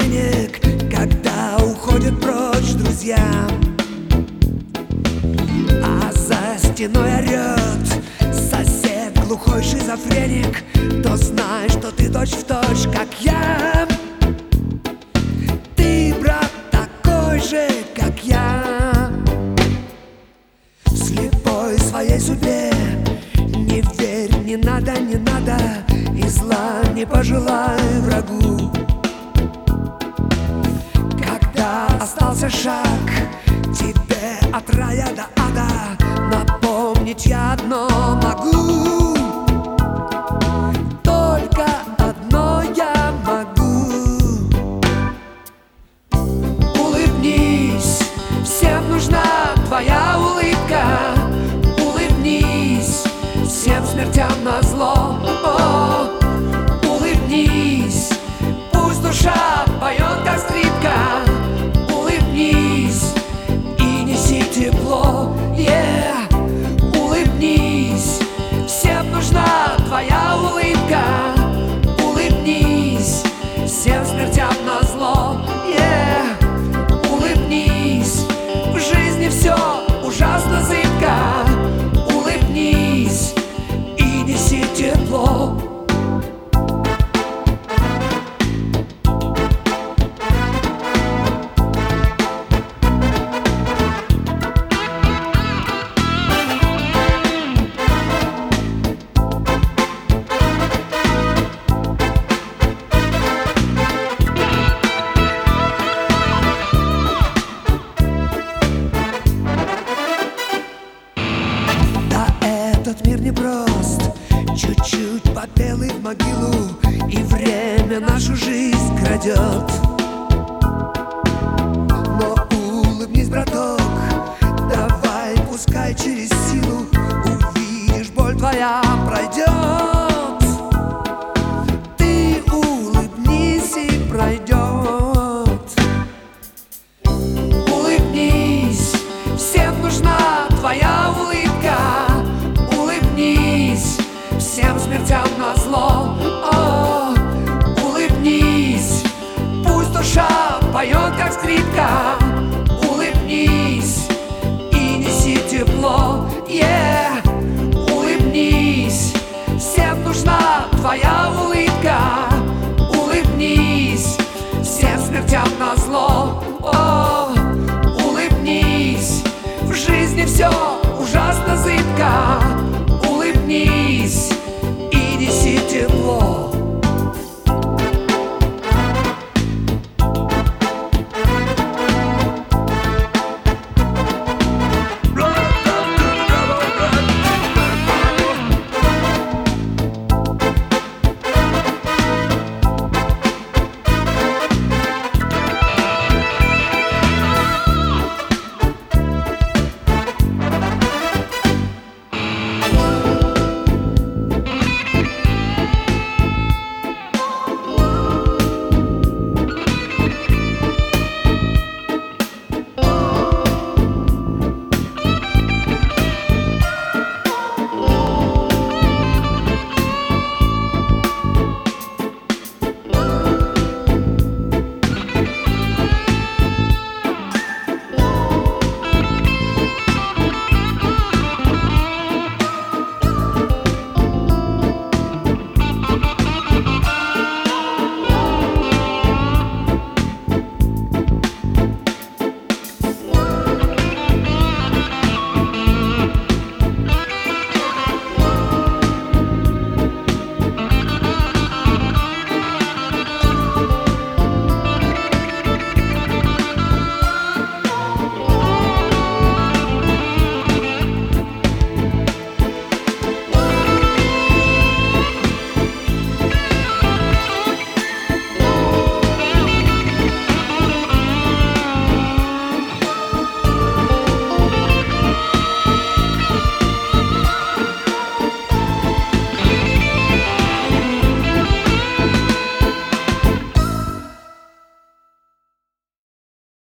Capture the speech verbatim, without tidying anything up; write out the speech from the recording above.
денег, когда уходят прочь друзья, а за стеной орет сосед, глухой шизофреник, то знай, что ты точь-в-точь, как я. Ты, брат, такой же, как я, слепой своей судьбе. Не верь, не надо, не надо, и зла не пожелай врагу. Когда остался шаг тебе от рая до ада, напомнить я одно могу. Только одно я могу. Улыбнись, всем нужна твоя улыбка. Улыбнись, всем смертям назло. О, улыбнись, пусть душа поет, как скрипка. Улыбнись и неси тепло. Yeah. Улыбнись, всем нужна твоя улыбка. Улыбнись, всем смертям назло. Yeah. Улыбнись, в жизни все ужасно зыбко. Улыбнись и неси тепло. Этот мир непрост, чуть-чуть попел и в могилу, и время нашу жизнь крадет. Но улыбнись, браток, давай, пускай через силу, увидишь, боль твоя пройдет. Ты улыбнись и пройдет. Улыбнись, всем нужна твоя улыбка. Всем смертям назло. О, улыбнись, пусть душа поет, как скрипка. Улыбнись и неси тепло. Yeah. Улыбнись, всем нужна твоя улыбка. Улыбнись, всем смертям назло.